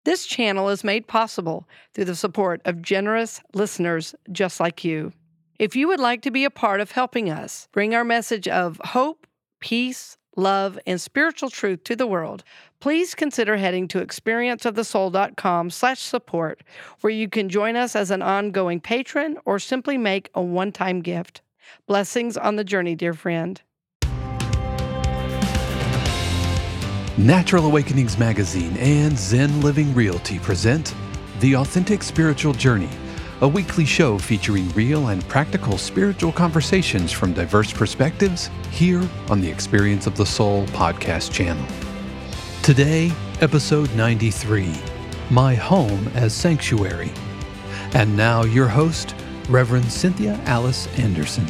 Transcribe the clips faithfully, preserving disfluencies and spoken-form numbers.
This channel is made possible through the support of generous listeners just like you. If you would like to be a part of helping us bring our message of hope, peace, love, and spiritual truth to the world, please consider heading to experienceofthesoul.com slash support, where you can join us as an ongoing patron or simply make a one-time gift. Blessings on the journey, dear friend. Natural Awakenings Magazine and Zen Living Realty present The Authentic Spiritual Journey, a weekly show featuring real and practical spiritual conversations from diverse perspectives here on the Experience of the Soul podcast channel. Today, episode ninety-three, My Home as Sanctuary. And now your host, Reverend Cynthia Alice Anderson.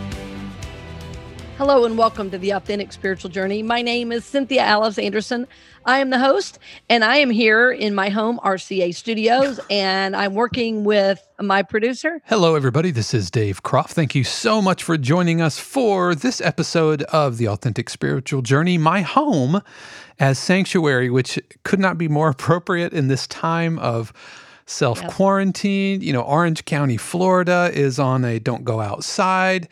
Hello and welcome to the Authentic Spiritual Journey. My name is Cynthia Alice Anderson. I am the host, and I am here in my home, R C A Studios, and I'm working with my producer. Hello, everybody. This is Dave Croft. Thank you so much for joining us for this episode of the Authentic Spiritual Journey, My Home as Sanctuary, which could not be more appropriate in this time of self-quarantine. Yes. You know, Orange County, Florida is on a don't go outside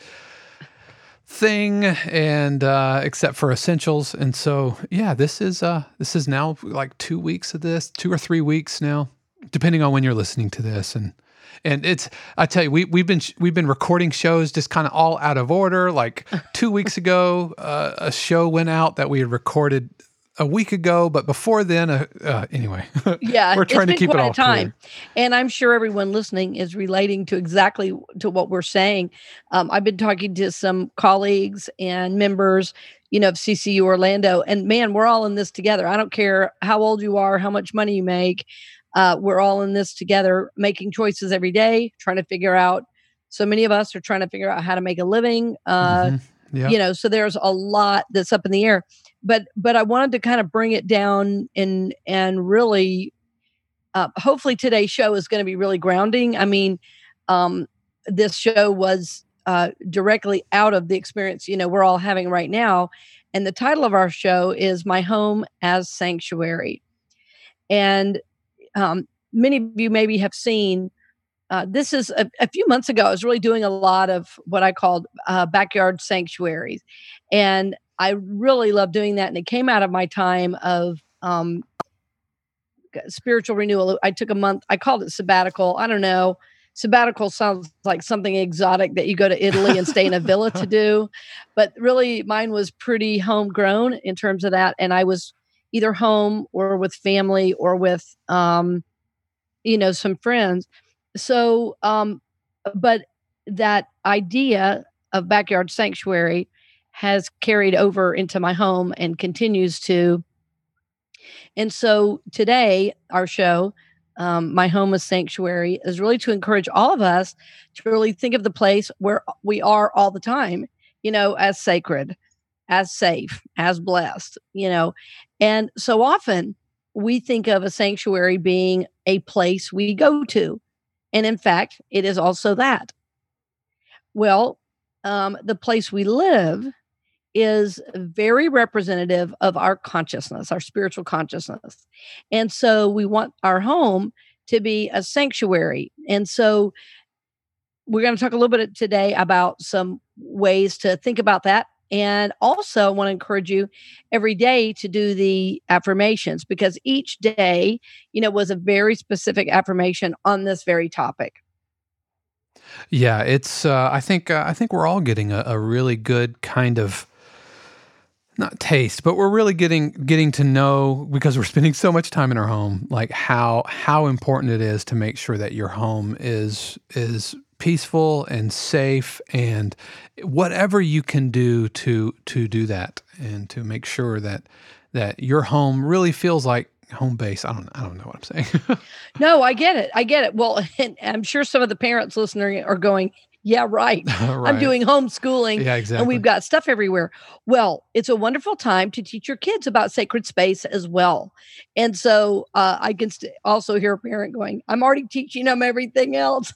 thing, and uh, except for essentials. And so, yeah, this is uh, this is now like two weeks of this, two or three weeks now, depending on when you're listening to this. And and it's, I tell you, we we've been we've been recording shows just kind of all out of order. Like two weeks ago, uh, a show went out that we had recorded a week ago, but before then, uh, uh, anyway, yeah, we're trying it's been to keep quite it all a time. clear. And I'm sure everyone listening is relating to exactly to what we're saying. Um, I've been talking to some colleagues and members, you know, of C C U Orlando, and man, we're all in this together. I don't care how old you are, how much money you make. Uh, we're all in this together, making choices every day, trying to figure out. So many of us are trying to figure out how to make a living. Uh, Mm-hmm. Yep. You know, so there's a lot that's up in the air. But but I wanted to kind of bring it down and and really, uh, hopefully today's show is going to be really grounding. I mean, um, this show was uh, directly out of the experience, you know, we're all having right now. And the title of our show is My Home as Sanctuary. And um, many of you maybe have seen, uh, this is a, a few months ago, I was really doing a lot of what I called uh, backyard sanctuaries. And I really love doing that. And it came out of my time of um, spiritual renewal. I took a month, I called it sabbatical. I don't know. Sabbatical sounds like something exotic that you go to Italy and stay in a villa to do. But really, mine was pretty homegrown in terms of that. And I was either home or with family or with, um, you know, some friends. So, um, but that idea of backyard sanctuary has carried over into my home and continues to. And so today, our show, um, My Home as Sanctuary, is really to encourage all of us to really think of the place where we are all the time, you know, as sacred, as safe, as blessed, you know. And so often we think of a sanctuary being a place we go to. And in fact, it is also that. Well, um, the place we live is very representative of our consciousness, our spiritual consciousness. And so we want our home to be a sanctuary. And so we're going to talk a little bit today about some ways to think about that. And also I want to encourage you every day to do the affirmations, because each day, you know, was a very specific affirmation on this very topic. Yeah, it's. Uh, I think. Uh, I think we're all getting a, a really good kind of, not taste, but we're really getting getting to know, because we're spending so much time in our home, like how how important it is to make sure that your home is is peaceful and safe, and whatever you can do to to do that, and to make sure that that your home really feels like home base. I don't I don't know what I'm saying. No, I get it. I get it. Well, and I'm sure some of the parents listening are going, yeah, right. Right. I'm doing homeschooling, Yeah, exactly. and we've got stuff everywhere. Well, it's a wonderful time to teach your kids about sacred space as well. And so uh, I can st- also hear a parent going, I'm already teaching them everything else.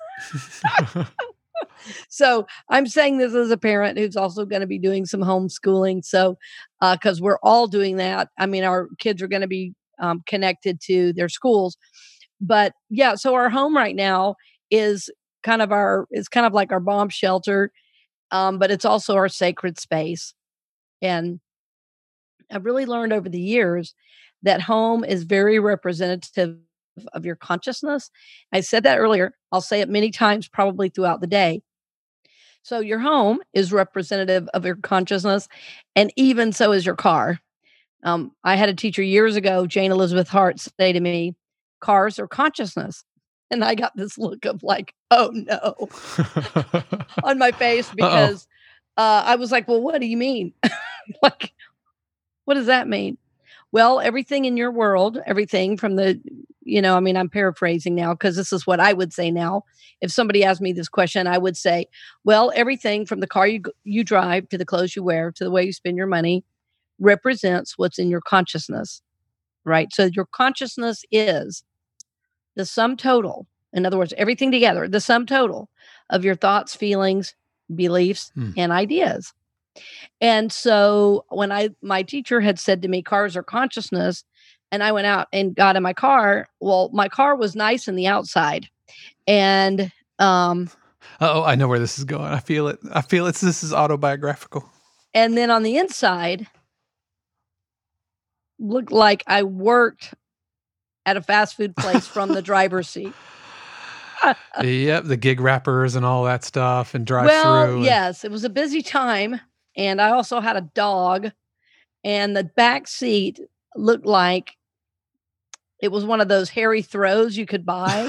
So I'm saying this as a parent who's also going to be doing some homeschooling. So, because uh, we're all doing that. I mean, our kids are going to be um, connected to their schools. But yeah, so our home right now is kind of our, it's kind of like our bomb shelter, um, but it's also our sacred space. And I've really learned over the years that home is very representative of your consciousness. I said that earlier. I'll say it many times, probably throughout the day. So your home is representative of your consciousness, and even so is your car. Um, I had a teacher years ago, Jane Elizabeth Hart, say to me, "Cars are consciousness." And I got this look of like, oh no, on my face because uh, I was like, well, what do you mean? Like, what does that mean? Well, everything in your world, everything from the, you know, I mean, I'm paraphrasing now because this is what I would say now. If somebody asked me this question, I would say, well, everything from the car you you drive to the clothes you wear to the way you spend your money represents what's in your consciousness, right? So your consciousness is the sum total. In other words, everything together, the sum total of your thoughts, feelings, beliefs, Hmm. and ideas. And so when I, my teacher had said to me, cars are consciousness, and I went out and got in my car. Well, my car was nice on the outside. And, um, oh, I know where this is going. I feel it. I feel it's, this is autobiographical. And then on the inside, looked like I worked at a fast food place from the driver's seat. Yep, the gig wrappers and all that stuff and drive well, through. Yes, it was a busy time. And I also had a dog, and the back seat looked like it was one of those hairy throws you could buy.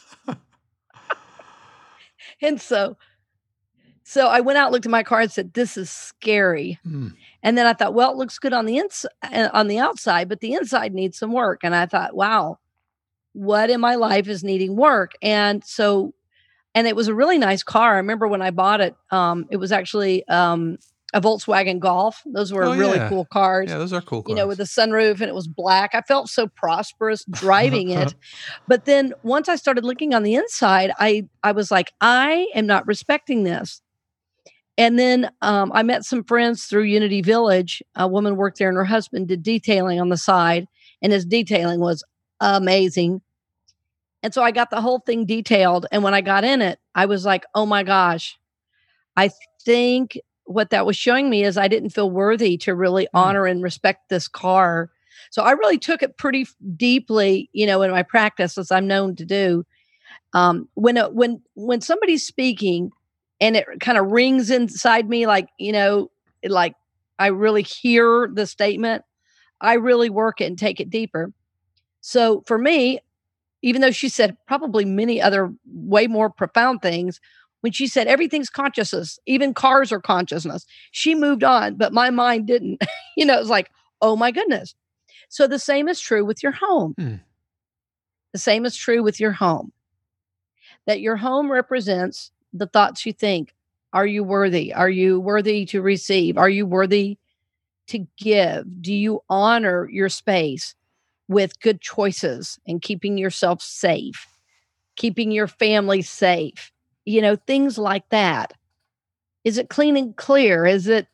And so, so I went out, looked at my car and said, this is scary. Mm. And then I thought, well, it looks good on the inside, on the outside, but the inside needs some work. And I thought, wow, what in my life is needing work? And so, and it was a really nice car. I remember when I bought it, um, it was actually, um, a Volkswagen Golf. Those were Oh, really yeah. cool cars. Yeah, those are cool cars. You know, with the sunroof, and it was black. I felt so prosperous driving it. But then once I started looking on the inside, I I was like, I am not respecting this. And then um, I met some friends through Unity Village. A woman worked there, and her husband did detailing on the side, and his detailing was amazing. And so I got the whole thing detailed. And when I got in it, I was like, oh my gosh, I think what that was showing me is I didn't feel worthy to really honor mm. and respect this car. So I really took it pretty deeply, you know, in my practice, as I'm known to do. Um, when, it, when, when somebody's speaking and it kind of rings inside me, like, you know, like I really hear the statement, I really work it and take it deeper. So for me, even though she said probably many other way more profound things, when she said everything's consciousness, even cars are consciousness, she moved on, but my mind didn't. You know, it was like, oh my goodness. So the same is true with your home. Hmm. The same is true with your home. That your home represents the thoughts you think. Are you worthy? Are you worthy to receive? Are you worthy to give? Do you honor your space with good choices and keeping yourself safe, keeping your family safe? You know, things like that. Is it clean and clear? Is it,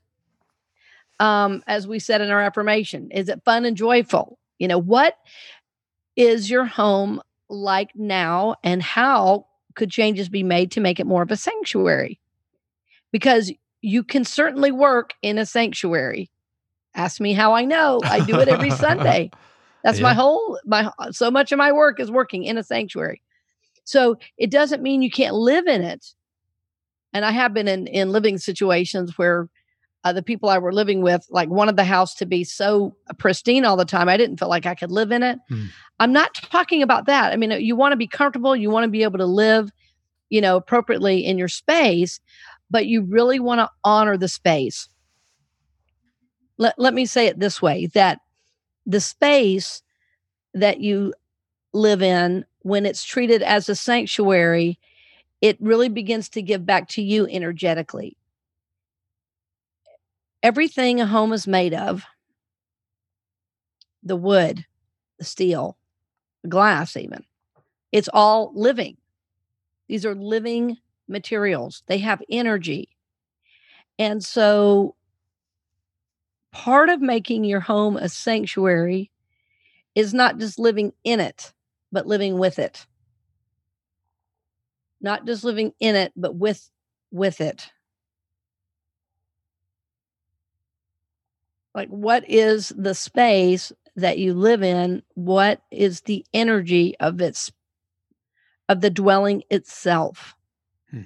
um, as we said in our affirmation, is it fun and joyful? You know, what is your home like now, and how could changes be made to make it more of a sanctuary? Because you can certainly work in a sanctuary. Ask me how I know. I do it every Sunday. That's yeah. my whole, my, so much of my work is working in a sanctuary. So it doesn't mean you can't live in it. And I have been in, in living situations where uh, the people I were living with, like, wanted the house to be so pristine all the time. I didn't feel like I could live in it. Hmm. I'm not talking about that. I mean, you want to be comfortable. You want to be able to live, you know, appropriately in your space, but you really want to honor the space. Let, let me say it this way, that the space that you live in, when it's treated as a sanctuary, it really begins to give back to you energetically. Everything a home is made of, the wood, the steel, the glass even, it's all living. These are living materials. They have energy. And so part of making your home a sanctuary is not just living in it, but living with it. Not just living in it, but with with it. Like, what is the space that you live in? What is the energy of its of the dwelling itself? Hmm.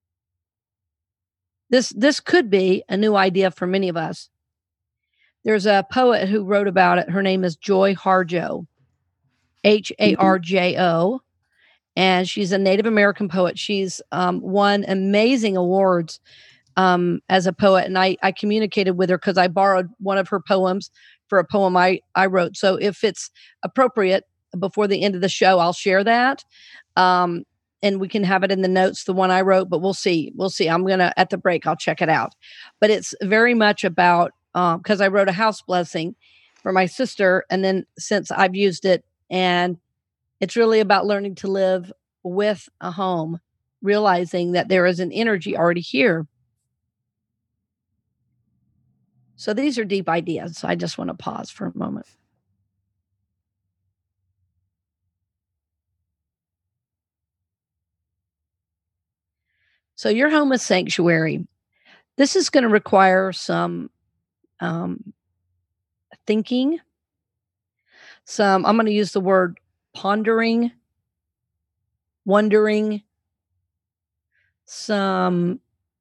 This this could be a new idea for many of us. There's a poet who wrote about it. Her name is Joy Harjo, H A R J O, and she's a Native American poet. She's um, won amazing awards um, as a poet, and I, I communicated with her because I borrowed one of her poems for a poem I, I wrote. So if it's appropriate, before the end of the show, I'll share that, um, and we can have it in the notes, the one I wrote, but we'll see. We'll see. I'm going to, at the break, I'll check it out. But it's very much about, because um, I wrote a house blessing for my sister, and then since I've used it, and it's really about learning to live with a home, realizing that there is an energy already here. So these are deep ideas. So I just want to pause for a moment. So your home is sanctuary. This is going to require some um, thinking. Some, I'm going to use the word pondering, wondering, some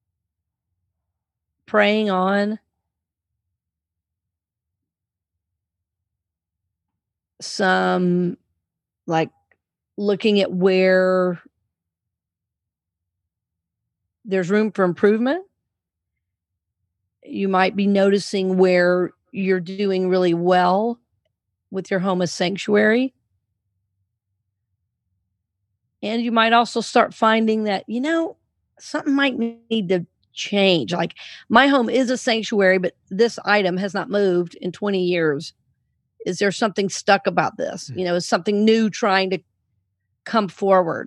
praying on, some like looking at where there's room for improvement. You might be noticing where you're doing really well with your home as sanctuary. And you might also start finding that, you know, something might need to change. Like, my home is a sanctuary, but this item has not moved in twenty years. Is there something stuck about this? You know, is something new trying to come forward?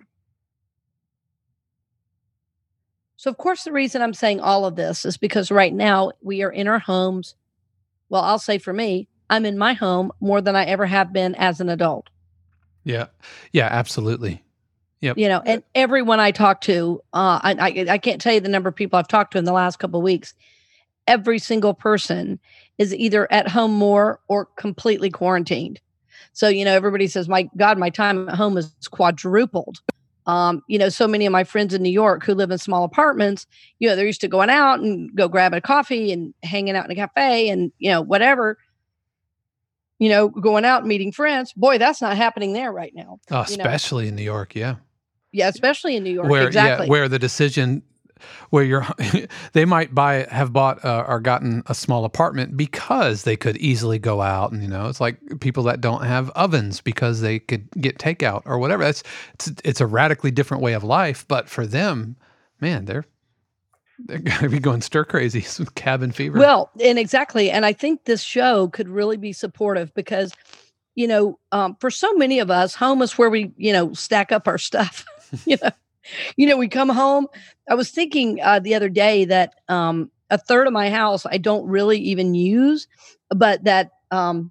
So, of course, the reason I'm saying all of this is because right now we are in our homes. Well, I'll say for me, I'm in my home more than I ever have been as an adult. Yeah. Yeah, absolutely. Yep. You know, and everyone I talk to, uh, I, I I can't tell you the number of people I've talked to in the last couple of weeks. Every single person is either at home more or completely quarantined. So, you know, everybody says, my God, my time at home is quadrupled. Um, you know, so many of my friends in New York who live in small apartments, you know, they're used to going out and go grab a coffee and hanging out in a cafe and, you know, whatever, you know, going out and meeting friends. Boy, that's not happening there right now. Oh, especially know? in New York. Yeah. Yeah. Especially in New York. Where, exactly. Yeah, where the decision, where you're, they might buy, have bought uh, or gotten a small apartment because they could easily go out, and you know, it's like people that don't have ovens because they could get takeout or whatever. That's it's it's a radically different way of life, but for them, man, they're they're gonna be going stir crazy with cabin fever. Well, and exactly, and I think this show could really be supportive because, you know, um, for so many of us, home is where we, you know, stack up our stuff. you know. You know, we come home. I was thinking uh, the other day that um, a third of my house I don't really even use, but that, um,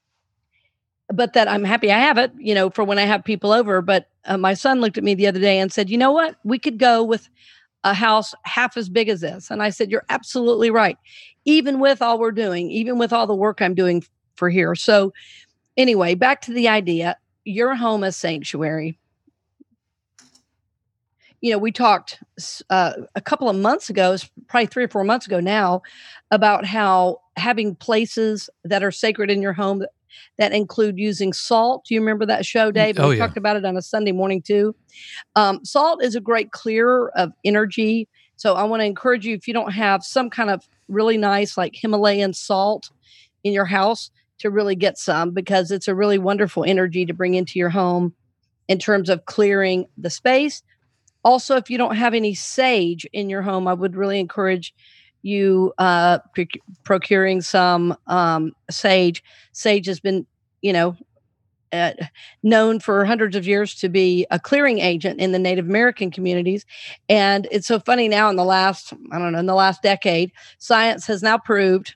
but that I'm happy I have it. You know, for when I have people over. But uh, my son looked at me the other day and said, "You know what? We could go with a house half as big as this." And I said, "You're absolutely right. Even with all we're doing, even with all the work I'm doing for here." So, anyway, back to the idea: your home is sanctuary. You know, we talked uh, a couple of months ago, probably three or four months ago now, about how having places that are sacred in your home that, that include using salt. Do you remember that show, Dave? Oh, we yeah. talked about it on a Sunday morning too. Um, salt is a great clearer of energy. So I want to encourage you, if you don't have some kind of really nice, like Himalayan salt in your house, to really get some, because it's a really wonderful energy to bring into your home in terms of clearing the space. Also, if you don't have any sage in your home, I would really encourage you uh, proc- procuring some um, sage. Sage has been, you know, uh, known for hundreds of years to be a clearing agent in the Native American communities. And it's so funny now in the last, I don't know, in the last decade, science has now proved,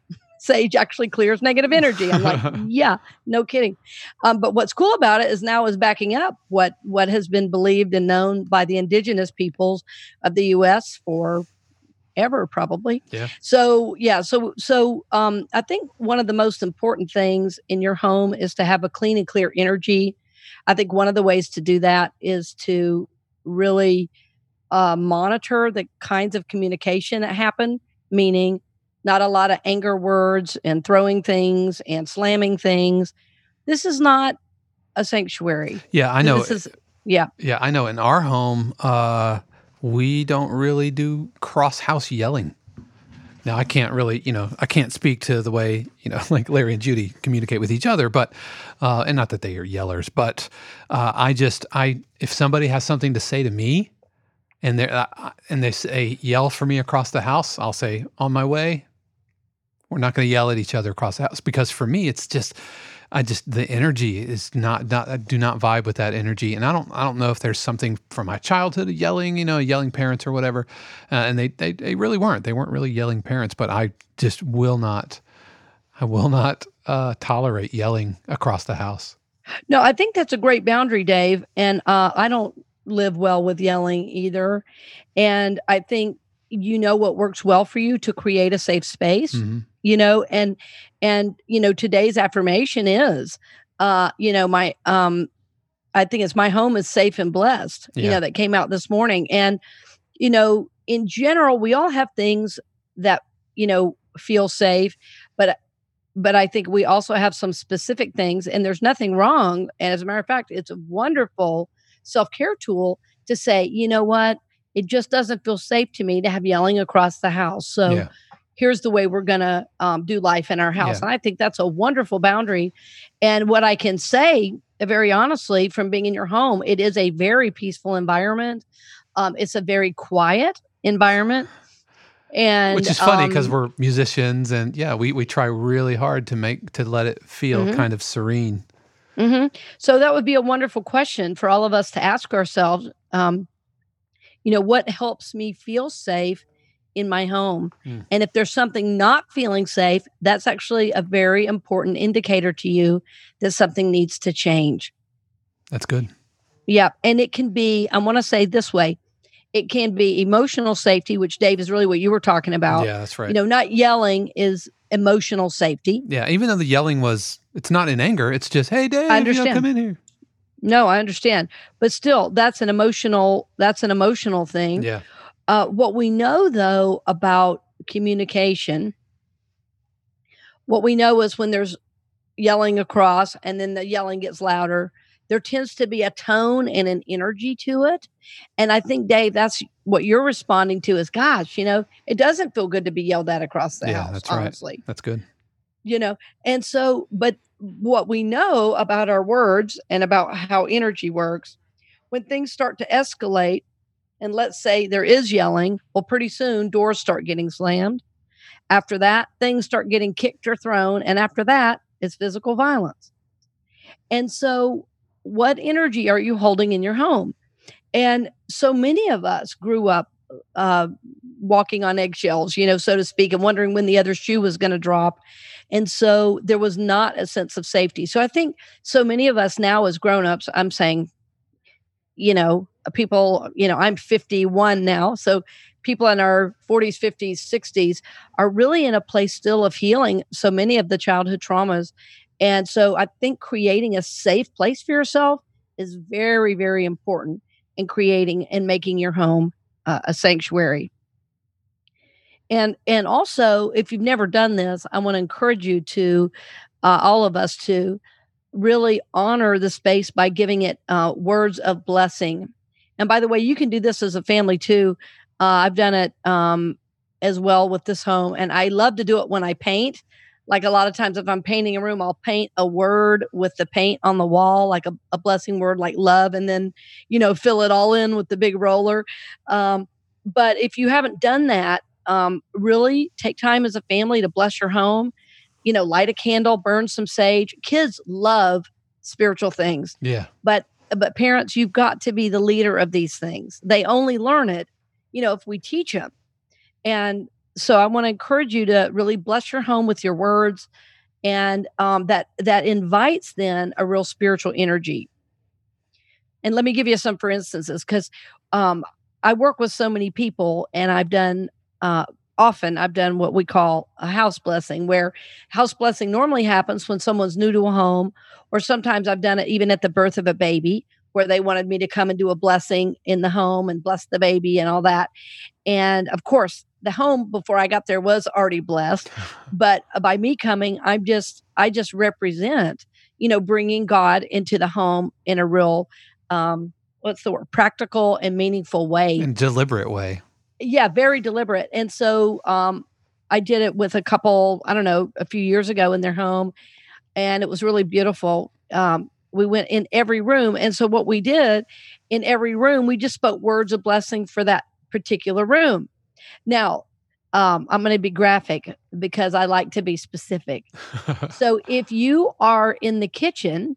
sage actually clears negative energy. I'm like, yeah, no kidding. Um, but what's cool about it is now is backing up what what has been believed and known by the indigenous peoples of the U S for ever, probably. Yeah. So yeah, so so um, I think one of the most important things in your home is to have a clean and clear energy. I think one of the ways to do that is to really uh, monitor the kinds of communication that happen, meaning not a lot of anger words and throwing things and slamming things. This is not a sanctuary. Yeah, I know. This is, yeah. Yeah, I know. In our home, uh, we don't really do cross-house yelling. Now, I can't really, you know, I can't speak to the way, you know, like Larry and Judy communicate with each other, but, uh, and not that they are yellers, but uh, I just, I, if somebody has something to say to me and they uh, and they say, yell for me across the house, I'll say, on my way. We're not going to yell at each other across the house, because for me, it's just, I just, the energy is not, not, I do not vibe with that energy. And I don't, I don't know if there's something from my childhood of yelling, you know, yelling parents or whatever. Uh, and they, they, they really weren't, they weren't really yelling parents, but I just will not, I will not uh, tolerate yelling across the house. No, I think that's a great boundary, Dave. And uh, I don't live well with yelling either. And I think you know what works well for you to create a safe space. Mm-hmm. You know, and, and, you know, today's affirmation is, uh, you know, my, um, I think it's my home is safe and blessed, yeah. you know, that came out this morning. And, you know, in general, we all have things that, you know, feel safe, but, but I think we also have some specific things, and there's nothing wrong. And as a matter of fact, it's a wonderful self-care tool to say, you know what, it just doesn't feel safe to me to have yelling across the house. So, yeah. here's the way we're going to um, do life in our house. Yeah. And I think that's a wonderful boundary. And what I can say, very honestly, from being in your home, it is a very peaceful environment. Um, it's a very quiet environment. And which is funny because um, we're musicians, and yeah, we, we try really hard to make, to let it feel mm-hmm. kind of serene. Mm-hmm. So that would be a wonderful question for all of us to ask ourselves. Um, you know, what helps me feel safe in my home? Mm. And if there's something not feeling safe, that's actually a very important indicator to you that something needs to change. That's good. Yeah. And it can be, I want to say this way, it can be emotional safety, which Dave is really what you were talking about. Yeah, that's right. You know, not yelling is emotional safety. Yeah. Even though the yelling was, it's not in anger. It's just, hey, Dave, I understand. you know, come in here. No, I understand. But still, that's an emotional, that's an emotional thing. Yeah. Uh, what we know, though, about communication, what we know is when there's yelling across and then the yelling gets louder, there tends to be a tone and an energy to it. And I think, Dave, that's what you're responding to is, gosh, you know, it doesn't feel good to be yelled at across the yeah, house, that's honestly. Right. That's good. You know, and so, but what we know about our words and about how energy works, when things start to escalate, and let's say there is yelling, well, pretty soon doors start getting slammed. After that, things start getting kicked or thrown. And after that, it's physical violence. And so what energy are you holding in your home? And so many of us grew up uh, walking on eggshells, you know, so to speak, and wondering when the other shoe was going to drop. And so there was not a sense of safety. So I think so many of us now as grownups, I'm saying, you know, people, you know, I'm fifty-one now. So people in our forties, fifties, sixties are really in a place still of healing so many of the childhood traumas. And so I think creating a safe place for yourself is very, very important in creating and making your home uh, a sanctuary. And, and also, if you've never done this, I want to encourage you to, uh, all of us to really honor the space by giving it uh, words of blessing. And by the way, you can do this as a family too. Uh, I've done it um, as well with this home. And I love to do it when I paint. Like a lot of times if I'm painting a room, I'll paint a word with the paint on the wall, like a, a blessing word like love, and then, you know, fill it all in with the big roller. Um, but if you haven't done that, um, really take time as a family to bless your home. You know, light a candle, burn some sage. Kids love spiritual things. Yeah. But but parents, you've got to be the leader of these things. They only learn it, you know, if we teach them. And so I want to encourage you to really bless your home with your words, and um, that that invites then a real spiritual energy. And let me give you some for instances, because um, I work with so many people, and I've done uh, often I've done what we call a house blessing, where house blessing normally happens when someone's new to a home, or sometimes I've done it even at the birth of a baby, where they wanted me to come and do a blessing in the home and bless the baby and all that. And of course, the home before I got there was already blessed, but by me coming, I'm just I just represent, you know, bringing God into the home in a real um what's the word, practical and meaningful way. In deliberate way. Yeah, very deliberate. And so um I did it with a couple, I don't know, a few years ago in their home, and it was really beautiful. Um we went in every room, and so what we did in every room, we just spoke words of blessing for that particular room. Now, um, I'm going to be graphic because I like to be specific. So if you are in the kitchen,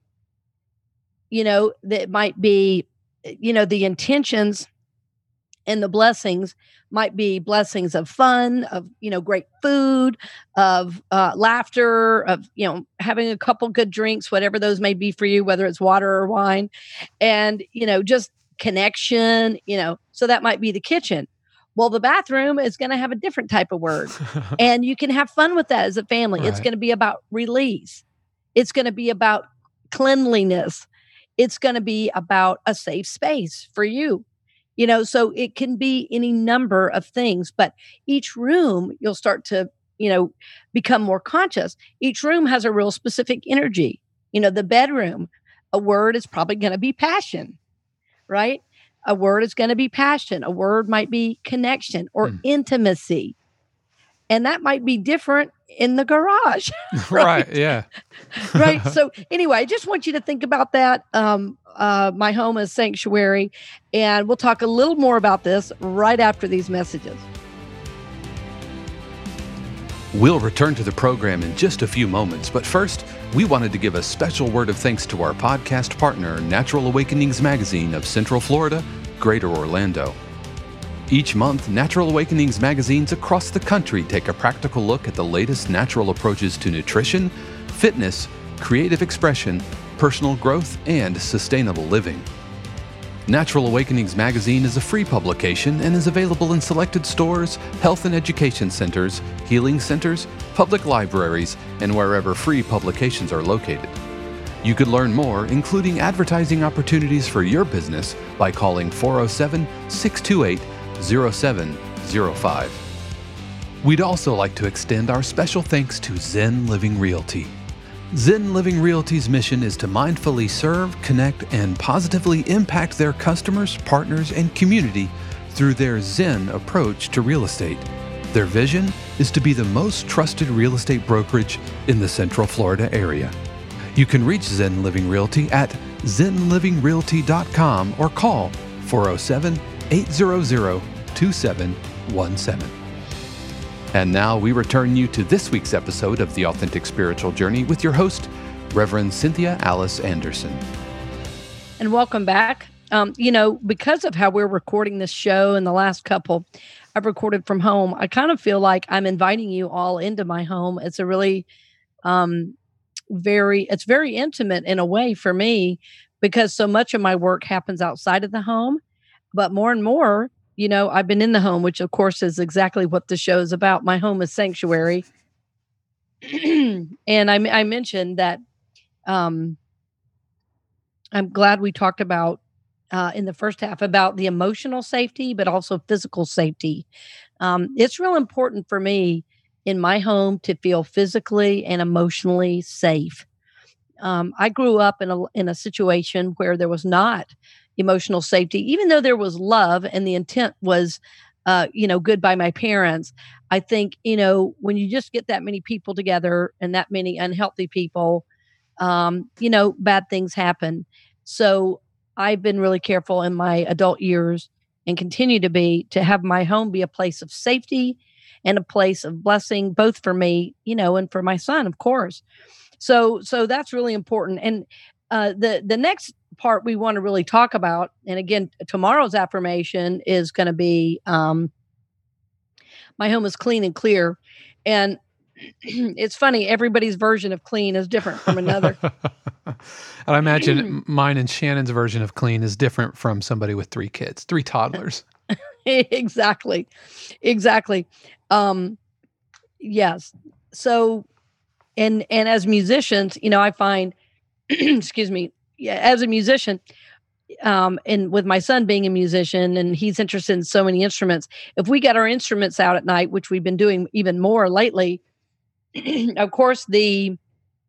you know, that might be, you know, the intentions and the blessings might be blessings of fun, of, you know, great food, of uh, laughter, of, you know, having a couple good drinks, whatever those may be for you, whether it's water or wine, and, you know, just connection, you know, so that might be the kitchen. Well, the bathroom is going to have a different type of word, and you can have fun with that as a family. Right. It's going to be about release. It's going to be about cleanliness. It's going to be about a safe space for you. You know, so it can be any number of things, but each room you'll start to, you know, become more conscious. Each room has a real specific energy. You know, the bedroom, a word is probably going to be passion, right? A word is going to be passion. A word might be connection or mm. intimacy. And that might be different in the garage. Right? Right, yeah. Right. So anyway, I just want you to think about that. Um, uh, my home is sanctuary. And we'll talk a little more about this right after these messages. We'll return to the program in just a few moments, but first, we wanted to give a special word of thanks to our podcast partner, Natural Awakenings Magazine of Central Florida, Greater Orlando. Each month, Natural Awakenings magazines across the country take a practical look at the latest natural approaches to nutrition, fitness, creative expression, personal growth, and sustainable living. Natural Awakenings magazine is a free publication and is available in selected stores, health and education centers, healing centers, public libraries, and wherever free publications are located. You could learn more, including advertising opportunities for your business, by calling four oh seven, six two eight, oh seven oh five. We'd also like to extend our special thanks to Zen Living Realty. Zen Living Realty's mission is to mindfully serve, connect, and positively impact their customers, partners, and community through their Zen approach to real estate. Their vision is to be the most trusted real estate brokerage in the Central Florida area. You can reach Zen Living Realty at zen living realty dot com or call four oh seven, eight hundred, two seven one seven. And now we return you to this week's episode of The Authentic Spiritual Journey with your host, Reverend Cynthia Alice Anderson. And welcome back. Um, you know, because of how we're recording this show and the last couple I've recorded from home, I kind of feel like I'm inviting you all into my home. It's a really um, very, it's very intimate in a way for me, because so much of my work happens outside of the home. But more and more, you know, I've been in the home, which of course is exactly what the show is about. My home is sanctuary. And I, I mentioned that um, I'm glad we talked about uh, in the first half about the emotional safety, but also physical safety. Um, it's real important for me in my home to feel physically and emotionally safe. Um, I grew up in a in a situation where there was not emotional safety, even though there was love and the intent was, uh, you know, good by my parents. I think, you know, when you just get that many people together and that many unhealthy people, um, you know, bad things happen. So I've been really careful in my adult years, and continue to be, to have my home be a place of safety and a place of blessing, both for me, you know, and for my son, of course. So, so that's really important. And uh, the the next part we want to really talk about, and again, tomorrow's affirmation is going to be, um, my home is clean and clear. And it's funny, everybody's version of clean is different from another. And I imagine mine and Shannon's version of clean is different from somebody with three kids, three toddlers. Exactly. Exactly. Um, yes. So, and, and as musicians, you know, I find, excuse me, yeah, as a musician, um, and with my son being a musician and he's interested in so many instruments, if we get our instruments out at night, which we've been doing even more lately, of course, the,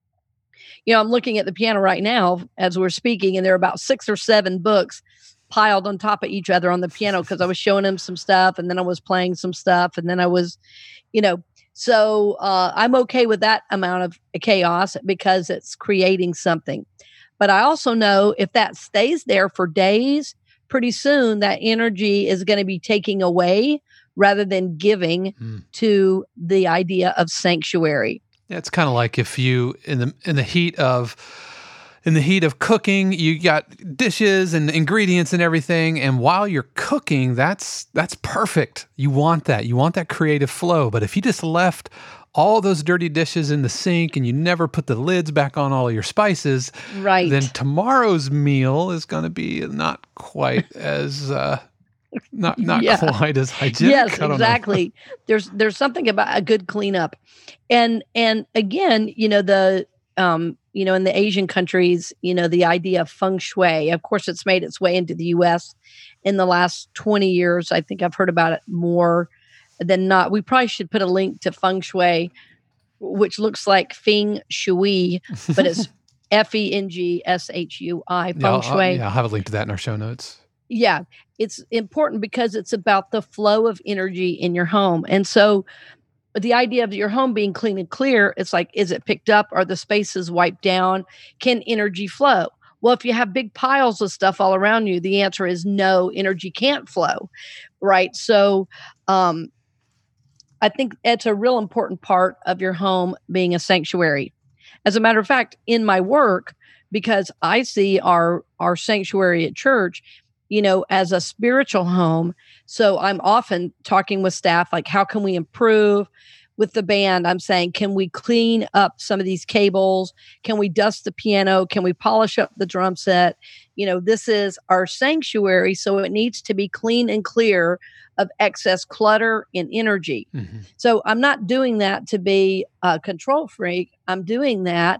you know, I'm looking at the piano right now as we're speaking, and there are about six or seven books piled on top of each other on the piano because I was showing him some stuff and then I was playing some stuff and then I was, you know, so uh, I'm okay with that amount of chaos because it's creating something. But I also know if that stays there for days, pretty soon that energy is going to be taking away rather than giving mm. to the idea of sanctuary. Yeah, it's kind of like if you in the in the heat of in the heat of cooking, you got dishes and ingredients and everything, and while you're cooking, that's that's perfect. You want that. You want that creative flow. But if you just left all those dirty dishes in the sink and you never put the lids back on all of your spices, right, then tomorrow's meal is going to be not quite as uh, not not yeah. quite as hygienic. Yes, exactly. there's there's something about a good cleanup, and and again, you know the um you know in the Asian countries, you know the idea of feng shui. Of course, it's made its way into the U S in the last twenty years. I think I've heard about it more than not. We probably should put a link to feng shui, which looks like feng shui, but it's F E N G S H U I, feng yeah, shui. I'll, yeah, I'll have a link to that in our show notes. Yeah, it's important because it's about the flow of energy in your home. And so the idea of your home being clean and clear, it's like, is it picked up? Are the spaces wiped down? Can energy flow? Well, if you have big piles of stuff all around you, the answer is no, energy can't flow, right? So, um, I think it's a real important part of your home being a sanctuary. As a matter of fact, in my work, because I see our our sanctuary at church, you know, as a spiritual home. So I'm often talking with staff, like, how can we improve? With the band, I'm saying, can we clean up some of these cables? Can we dust the piano? Can we polish up the drum set? You know, this is our sanctuary, so it needs to be clean and clear of excess clutter and energy. Mm-hmm. So I'm not doing that to be a control freak. I'm doing that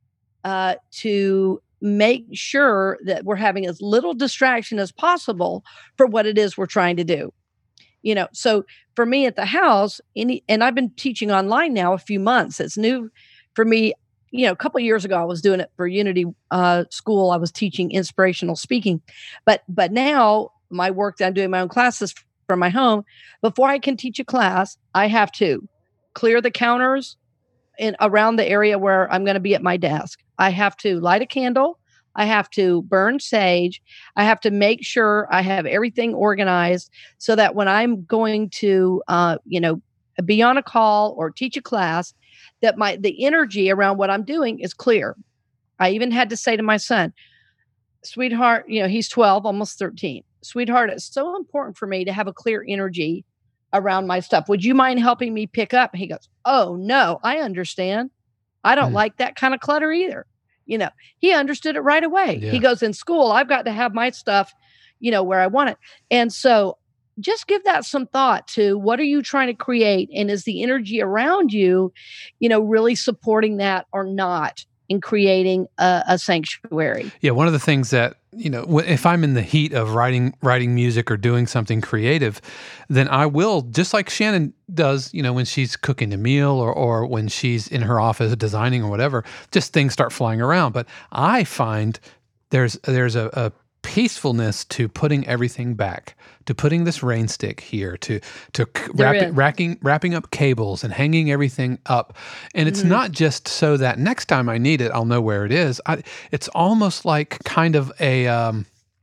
uh, to make sure that we're having as little distraction as possible for what it is we're trying to do. You know, so for me at the house, any, and I've been teaching online now a few months. It's new for me. You know, a couple of years ago, I was doing it for Unity uh, School. I was teaching inspirational speaking, but but now my work that I'm doing my own classes from my home. Before I can teach a class, I have to clear the counters in around the area where I'm going to be at my desk. I have to light a candle. I have to burn sage. I have to make sure I have everything organized so that when I'm going to, uh, you know, be on a call or teach a class, that my the energy around what I'm doing is clear. I even had to say to my son, sweetheart, you know, he's twelve, almost thirteen. Sweetheart, it's so important for me to have a clear energy around my stuff. Would you mind helping me pick up? He goes, oh, no, I understand. I don't mm. like that kind of clutter either. You know, he understood it right away. Yeah. He goes, in school, I've got to have my stuff, you know, where I want it. And so just give that some thought to what are you trying to create? And is the energy around you, you know, really supporting that or not in creating a, a sanctuary? Yeah. One of the things that, you know, if I'm in the heat of writing, writing music or doing something creative, then I will, just like Shannon does, you know, when she's cooking a meal or, or when she's in her office designing or whatever, just things start flying around. But I find there's, there's a, a peacefulness to putting everything back, to putting this rain stick here, to to wrap, wrapping wrapping up cables and hanging everything up. And it's mm-hmm. not just so that next time I need it, I'll know where it is. I, it's almost like kind of a um,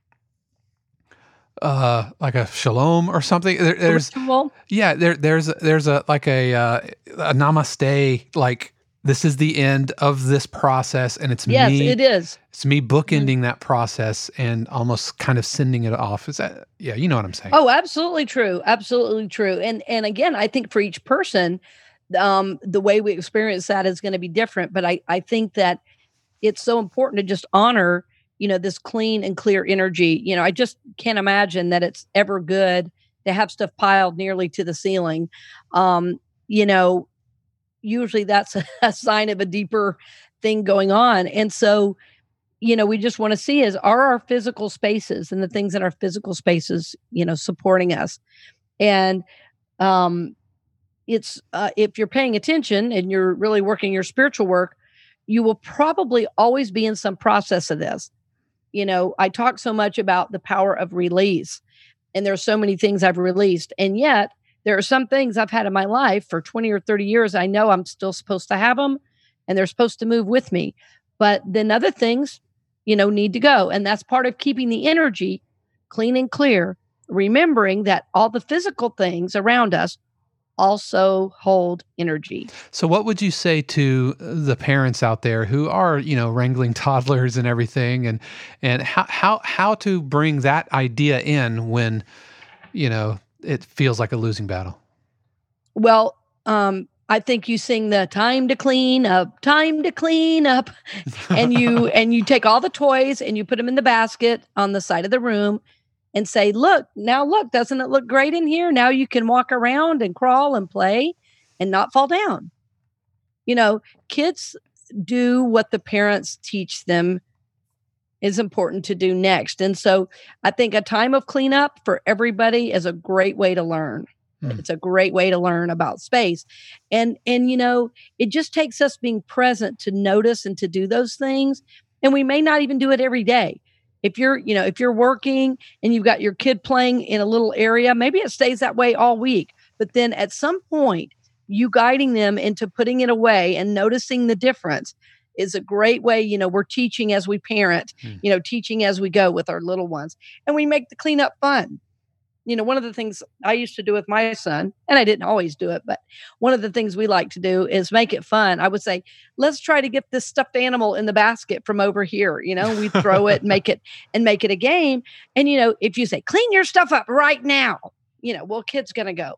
uh, like a shalom or something. There, there's Ritual? yeah, there there's there's a like a uh, a namaste like. this is the end of this process, and it's Yes, me. it is. It's me bookending Mm. that process and almost kind of sending it off. Is that, yeah, you know what I'm saying? Oh, absolutely true. Absolutely true. And and again, I think for each person, um, the way we experience that is going to be different. But I, I think that it's so important to just honor, you know, this clean and clear energy. You know, I just can't imagine that it's ever good to have stuff piled nearly to the ceiling. Um, you know, usually that's a, a sign of a deeper thing going on. And so, you know, we just want to see is are our physical spaces and the things in our physical spaces, you know, supporting us. And um, it's uh, if you're paying attention and you're really working your spiritual work, you will probably always be in some process of this. You know, I talk so much about the power of release, and there's so many things I've released, and yet there are some things I've had in my life for twenty or thirty years. I know I'm still supposed to have them, and they're supposed to move with me. But then other things, you know, need to go, and that's part of keeping the energy clean and clear. Remembering that all the physical things around us also hold energy. So what would you say to the parents out there who are, you know, wrangling toddlers and everything, and and how how how to bring that idea in when, you know, it feels like a losing battle? Well, um, I think you sing the time to clean up, time to clean up, and you and you take all the toys and you put them in the basket on the side of the room and say, look, now look, doesn't it look great in here? Now you can walk around and crawl and play and not fall down. You know, kids do what the parents teach them is important to do next. And so I think a time of cleanup for everybody is a great way to learn. Hmm. It's a great way to learn about space. And, and, you know, it just takes us being present to notice and to do those things. And we may not even do it every day. If you're, you know, if you're working and you've got your kid playing in a little area, maybe it stays that way all week. But then at some point, you guiding them into putting it away and noticing the difference is a great way. You know, we're teaching as we parent, mm. you know, teaching as we go with our little ones. And we make the cleanup fun. You know, one of the things I used to do with my son, and I didn't always do it, but one of the things we like to do is make it fun. I would say, let's try to get this stuffed animal in the basket from over here. You know, we throw it and make it and make it a game. And, you know, if you say, clean your stuff up right now, you know, well, kid's going to go,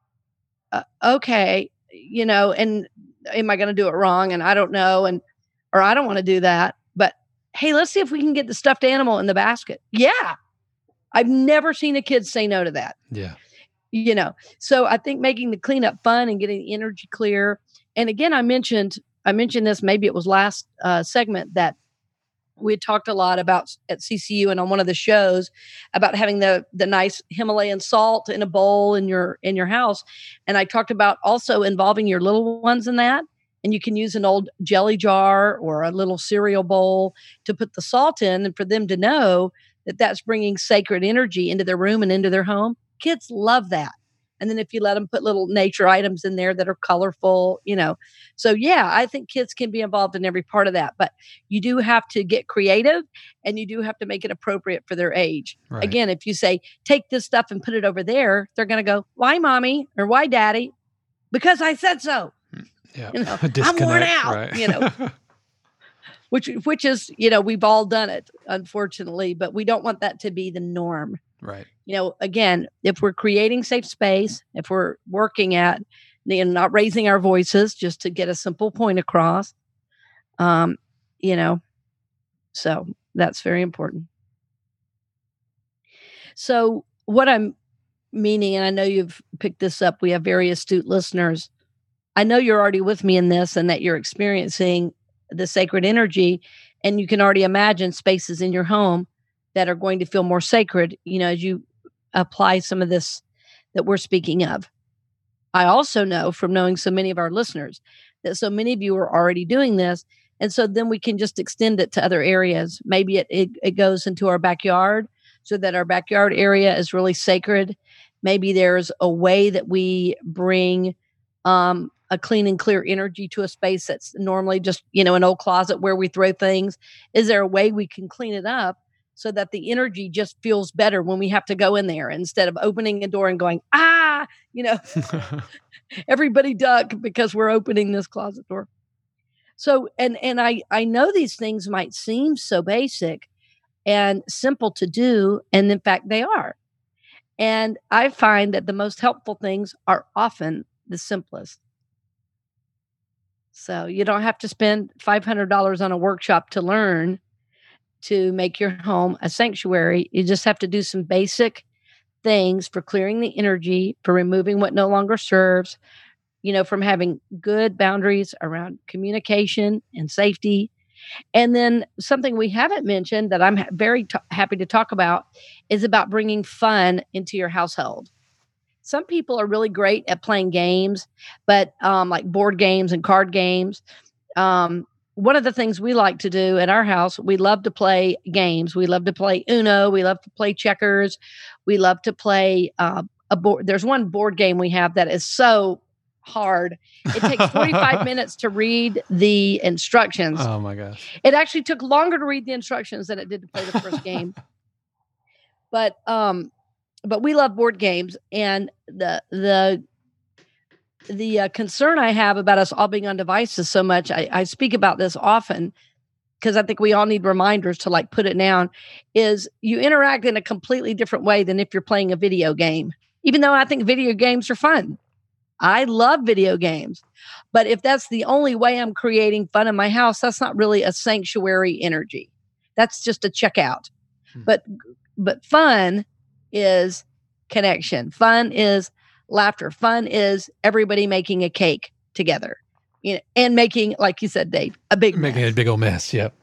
uh, okay, you know, and am I going to do it wrong? And I don't know. And, or I don't want to do that. But hey, let's see if we can get the stuffed animal in the basket. Yeah. I've never seen a kid say no to that. Yeah. You know, so I think making the cleanup fun and getting the energy clear. And again, I mentioned, I mentioned this, maybe it was last uh, segment that we had talked a lot about at C C U and on one of the shows about having the, the nice Himalayan salt in a bowl in your, in your house. And I talked about also involving your little ones in that. And you can use an old jelly jar or a little cereal bowl to put the salt in and for them to know that that's bringing sacred energy into their room and into their home. Kids love that. And then if you let them put little nature items in there that are colorful, you know. So yeah, I think kids can be involved in every part of that, but you do have to get creative and you do have to make it appropriate for their age. Right. Again, if you say, take this stuff and put it over there, they're going to go, why mommy or why daddy? Because I said so. Yeah. You know, I'm worn out, right. you know. Which, which is, you know, we've all done it, unfortunately, but we don't want that to be the norm. Right. You know, again, if we're creating safe space, if we're working at, you know, not raising our voices just to get a simple point across, um, you know, so that's very important. So what I'm meaning, and I know you've picked this up, we have very astute listeners. I know you're already with me in this and that you're experiencing the sacred energy, and you can already imagine spaces in your home that are going to feel more sacred, you know, as you apply some of this that we're speaking of. I also know from knowing so many of our listeners that so many of you are already doing this. And so then we can just extend it to other areas. Maybe it, it, it goes into our backyard so that our backyard area is really sacred. Maybe there's a way that we bring um, a clean and clear energy to a space that's normally just, you know, an old closet where we throw things. Is there a way we can clean it up so that the energy just feels better when we have to go in there instead of opening a door and going, ah, you know, everybody duck because we're opening this closet door. So, and and I I know these things might seem so basic and simple to do, and in fact they are. And I find that the most helpful things are often the simplest. So you don't have to spend five hundred dollars on a workshop to learn to make your home a sanctuary. You just have to do some basic things for clearing the energy, for removing what no longer serves, you know, from having good boundaries around communication and safety. And then something we haven't mentioned that I'm ha- very t- happy to talk about is about bringing fun into your household. Some people are really great at playing games, but um, like board games and card games. Um, one of the things we like to do at our house, we love to play games. We love to play Uno. We love to play checkers. We love to play uh, a board. There's one board game we have that is so hard. It takes forty-five minutes to read the instructions. Oh my gosh. It actually took longer to read the instructions than it did to play the first game. But um, but we love board games, and the the the uh, concern I have about us all being on devices so much, I, I speak about this often because I think we all need reminders to like put it down, is you interact in a completely different way than if you're playing a video game. Even though I think video games are fun. I love video games. But if that's the only way I'm creating fun in my house, that's not really a sanctuary energy. That's just a checkout. Hmm. But but fun is connection. Fun is laughter. Fun is everybody making a cake together. You know, and making, like you said, Dave, a big making mess. a big old mess. Yep.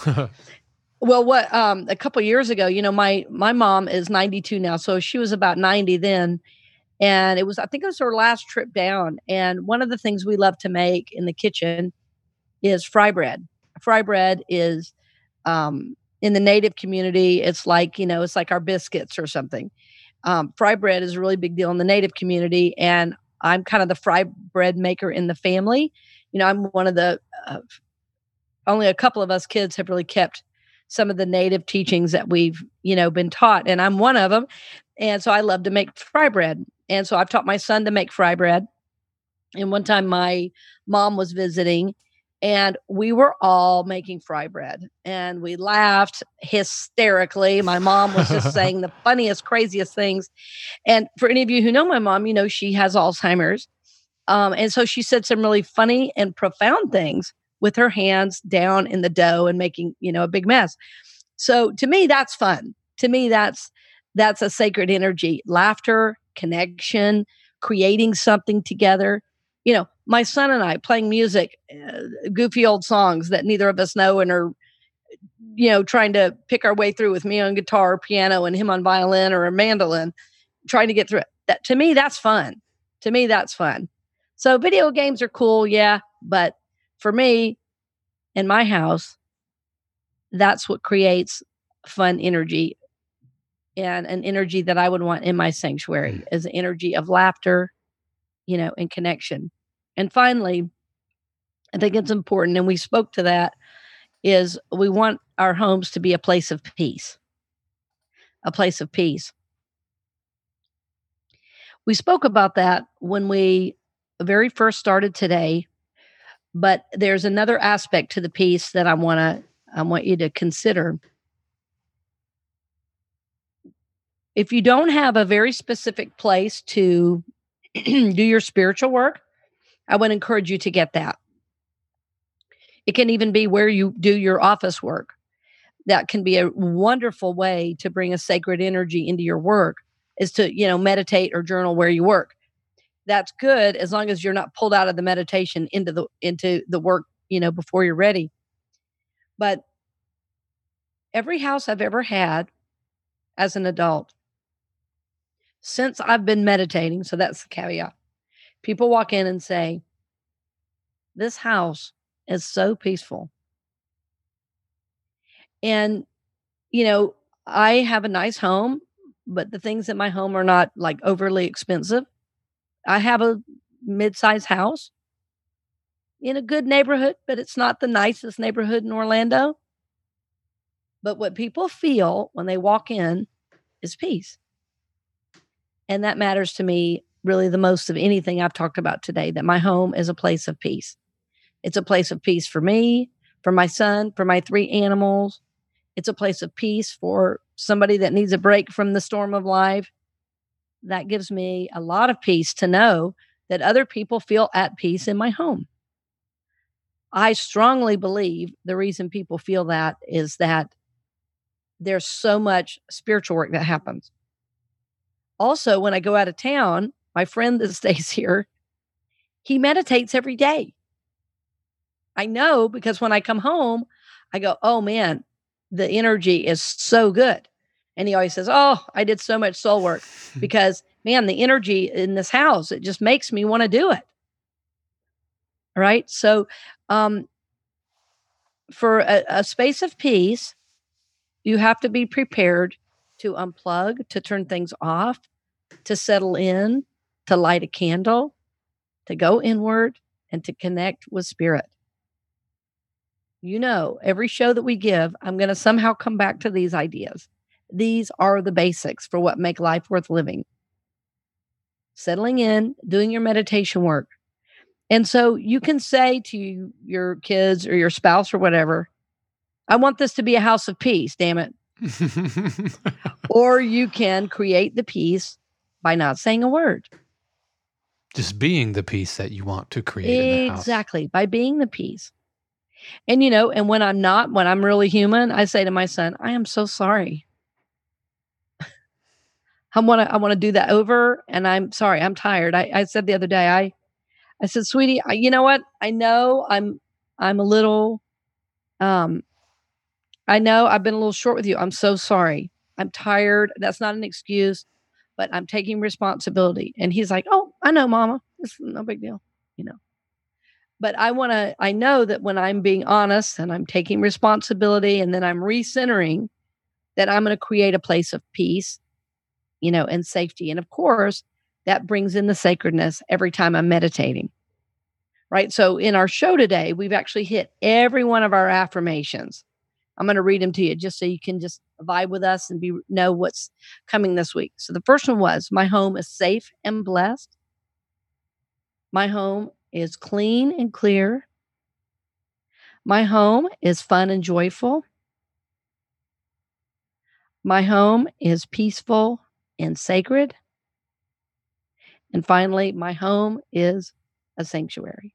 Well, what um, a couple of years ago, you know, my my mom is ninety-two now, so she was about ninety then. And it was, I think it was her last trip down. And one of the things we love to make in the kitchen is fry bread. Fry bread is um, in the Native community, it's like, you know, it's like our biscuits or something. Um, fry bread is a really big deal in the Native community. And I'm kind of the fry bread maker in the family. You know, I'm one of the, uh, only a couple of us kids have really kept some of the Native teachings that we've, you know, been taught. And I'm one of them. And so I love to make fry bread. And so I've taught my son to make fry bread. And one time my mom was visiting and we were all making fry bread and we laughed hysterically. My mom was just saying the funniest, craziest things. And for any of you who know my mom, you know, she has Alzheimer's. Um, and so she said some really funny and profound things with her hands down in the dough and making, you know, a big mess. So to me, that's fun. To me, that's, that's a sacred energy, laughter, connection, creating something together. You know, my son and I playing music, uh, goofy old songs that neither of us know and are, you know, trying to pick our way through with me on guitar or piano and him on violin or a mandolin, trying to get through it. That, to me, that's fun. To me, that's fun. So video games are cool, yeah. But for me, in my house, that's what creates fun energy. And an energy that I would want in my sanctuary is an energy of laughter, you know, and connection. And finally, I think it's important, and we spoke to that, is we want our homes to be a place of peace, a place of peace. We spoke about that when we very first started today, but there's another aspect to the peace that I want to, I want you to consider. If you don't have a very specific place to do your spiritual work, I would encourage you to get that. It can even be where you do your office work. That can be a wonderful way to bring a sacred energy into your work, is to, you know, meditate or journal where you work. That's good as long as you're not pulled out of the meditation into the into the work, you know, before you're ready. But every house I've ever had as an adult, since I've been meditating, so that's the caveat, people walk in and say, this house is so peaceful. And, you know, I have a nice home, but the things in my home are not like overly expensive. I have a mid-sized house in a good neighborhood, but it's not the nicest neighborhood in Orlando. But what people feel when they walk in is peace. And that matters to me really the most of anything I've talked about today, that my home is a place of peace. It's a place of peace for me, for my son, for my three animals. It's a place of peace for somebody that needs a break from the storm of life. That gives me a lot of peace to know that other people feel at peace in my home. I strongly believe the reason people feel that is that there's so much spiritual work that happens. Also, when I go out of town, my friend that stays here, he meditates every day. I know because when I come home, I go, oh man, the energy is so good. And he always says, oh, I did so much soul work because, man, the energy in this house, it just makes me want to do it. All right. So um, for a, a space of peace, you have to be prepared to unplug, to turn things off, to settle in, to light a candle, to go inward, and to connect with spirit. You know, every show that we give, I'm going to somehow come back to these ideas. These are the basics for what make life worth living. Settling in, doing your meditation work. And so you can say to your kids or your spouse or whatever, I want this to be a house of peace, damn it. Or you can create the peace by not saying a word. Just being the peace that you want to create in the house. Exactly, by being the peace. And, you know, and when I'm not, when I'm really human, I say to my son, I am so sorry. I want to, I want to do that over. And I'm sorry, I'm tired. I, I said the other day, I, I said, sweetie, I, you know what? I know I'm, I'm a little, um, I know I've been a little short with you. I'm so sorry. I'm tired. That's not an excuse, but I'm taking responsibility. And he's like, oh, I know, mama. It's no big deal, you know. But I want to, I know that when I'm being honest and I'm taking responsibility and then I'm recentering, that I'm going to create a place of peace, you know, and safety. And of course, that brings in the sacredness every time I'm meditating, right? So in our show today, we've actually hit every one of our affirmations. I'm going to read them to you just so you can just vibe with us and be know what's coming this week. So the first one was, my home is safe and blessed. My home is clean and clear. My home is fun and joyful. My home is peaceful and sacred. And finally, my home is a sanctuary.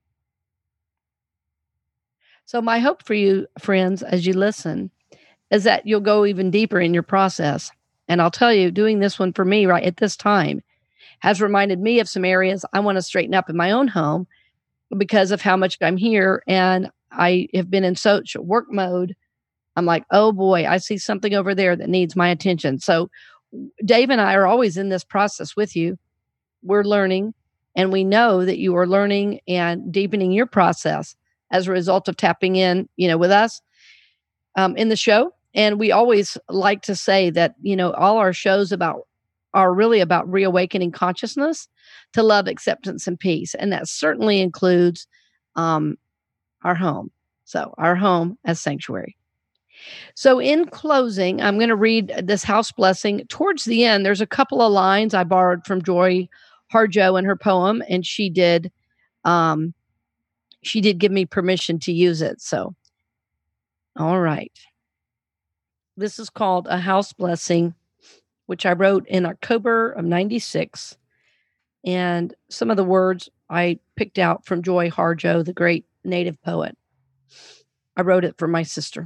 So my hope for you, friends, as you listen, is that you'll go even deeper in your process. And I'll tell you, doing this one for me right at this time has reminded me of some areas I want to straighten up in my own home because of how much I'm here. And I have been in such work mode. I'm like, oh boy, I see something over there that needs my attention. So Dave and I are always in this process with you. We're learning, and we know that you are learning and deepening your process as a result of tapping in, you know, with us um, in the show. And we always like to say that, you know, all our shows about are really about reawakening consciousness to love, acceptance, and peace. And that certainly includes um, our home. So our home as sanctuary. So in closing, I'm going to read this house blessing. Towards the end, there's a couple of lines I borrowed from Joy Harjo in her poem, and she did um, she did give me permission to use it. So, all right. This is called A House Blessing, which I wrote in October of ninety-six. And some of the words I picked out from Joy Harjo, the great native poet. I wrote it for my sister.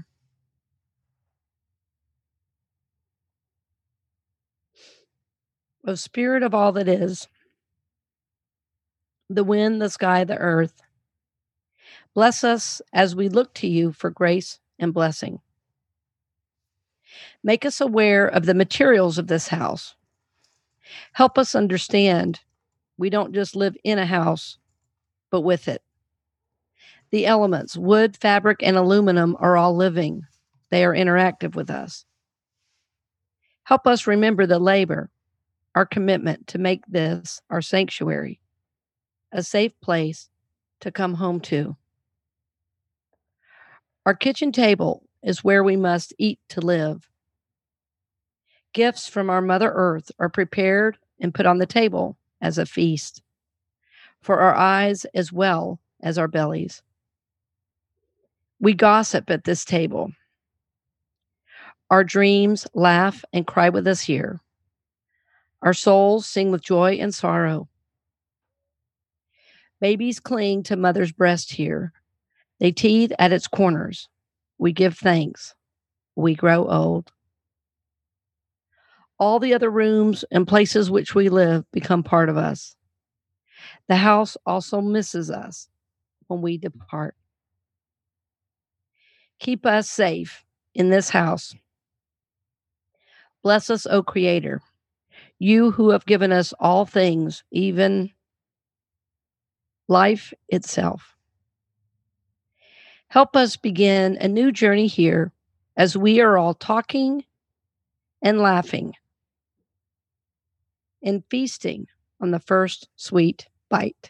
O Spirit of all that is, the wind, the sky, the earth, bless us as we look to you for grace and blessing. Make us aware of the materials of this house. Help us understand we don't just live in a house, but with it. The elements, wood, fabric, and aluminum, are all living. They are interactive with us. Help us remember the labor, our commitment to make this our sanctuary, a safe place to come home to. Our kitchen table is where we must eat to live. Gifts from our Mother Earth are prepared and put on the table as a feast for our eyes as well as our bellies. We gossip at this table. Our dreams laugh and cry with us here. Our souls sing with joy and sorrow. Babies cling to mother's breast here. They teethe at its corners. We give thanks. We grow old. All the other rooms and places which we live become part of us. The house also misses us when we depart. Keep us safe in this house. Bless us, O Creator, you who have given us all things, even life itself. Help us begin a new journey here as we are all talking and laughing and feasting on the first sweet bite.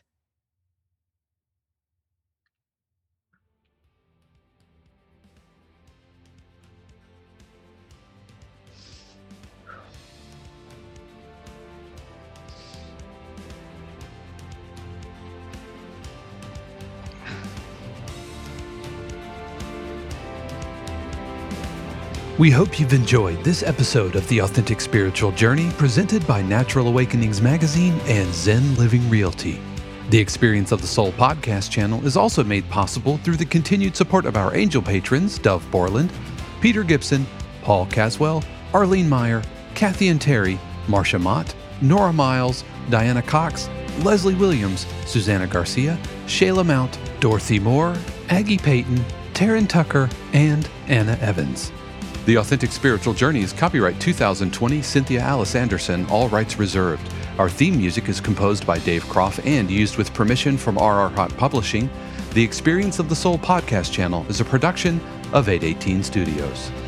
We hope you've enjoyed this episode of The Authentic Spiritual Journey presented by Natural Awakenings Magazine and Zen Living Realty. The Experience of the Soul podcast channel is also made possible through the continued support of our angel patrons, Dove Borland, Peter Gibson, Paul Caswell, Arlene Meyer, Kathy and Terry, Marcia Mott, Nora Miles, Diana Cox, Leslie Williams, Susanna Garcia, Shayla Mount, Dorothy Moore, Aggie Payton, Taryn Tucker, and Anna Evans. The Authentic Spiritual Journey is copyright two thousand twenty Cynthia Alice Anderson, all rights reserved. Our theme music is composed by Dave Croft and used with permission from R R Hot Publishing. The Experience of the Soul podcast channel is a production of eight eighteen Studios.